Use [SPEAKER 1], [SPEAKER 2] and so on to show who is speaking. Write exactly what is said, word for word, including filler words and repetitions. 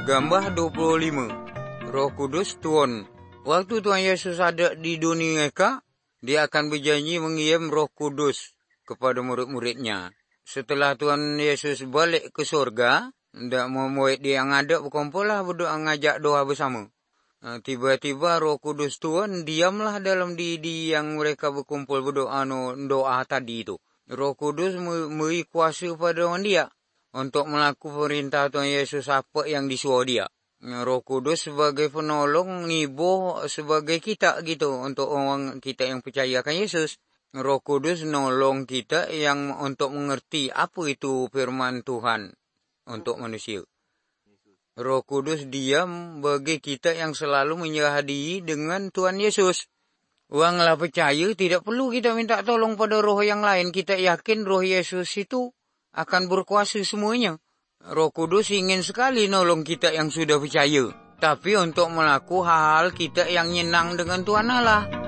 [SPEAKER 1] Gambar dua puluh lima. Roh Kudus turun. Waktu Tuhan Yesus ada di dunia eka, dia akan berjanji mengirim Roh Kudus kepada murid-muridnya. Setelah Tuhan Yesus balik ke surga, ndak mau murid dia yang ada berkumpul lah berdoa ngajak doa bersama. Nah, tiba-tiba Roh Kudus turun, diamlah dalam diri yang mereka berkumpul berdoa no, doa tadi itu. Roh Kudus memberi kuasa pada orang dia untuk melakukan perintah Tuhan Yesus apa yang disuruh dia. Roh Kudus sebagai penolong, ngibo sebagai kita gitu untuk orang kita yang percaya akan Yesus. Roh Kudus nolong kita yang untuk mengerti apa itu firman Tuhan untuk manusia. Roh Kudus diam bagi kita yang selalu menyerah diri dengan Tuhan Yesus. Oranglah percaya, tidak perlu kita minta tolong pada roh yang lain. Kita yakin roh Yesus itu akan berkuasa semuanya. Roh Kudus ingin sekali nolong kita yang sudah percaya. Tapi untuk melakukan hal-hal kita yang nyenang dengan Tuhan Allah.